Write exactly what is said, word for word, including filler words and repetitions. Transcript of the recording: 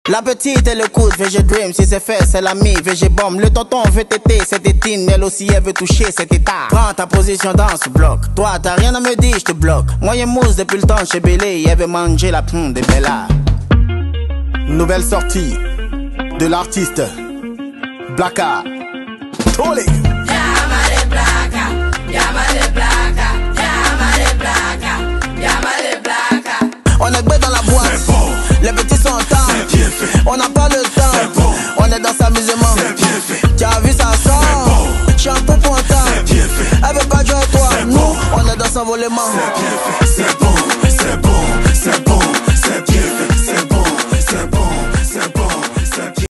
La petite et le coude, V G Dream, si c'est fait, c'est l'ami, V G Bomb. Le tonton veut téter, c'est tétine, elle aussi elle veut toucher cet état. Prends ta position dans ce bloc. Toi, t'as rien à me dire, je te bloque. Moi, y'a mousse depuis le temps chez Bélé, elle veut manger la pomme de Bella. Nouvelle sortie de l'artiste Blacka. Tolé. Llámale Blacka, llámale Blacka, llámale Blacka, llámale Blacka. On est bête dans la boîte, bon. Les petits sont en temps. On n'a pas le temps, bon. On est dans s'amusement. Tu as vu ça sort, bon. J'suis un peu content. Elle veut pas jouer avec toi, nous, on est dans s'envolement.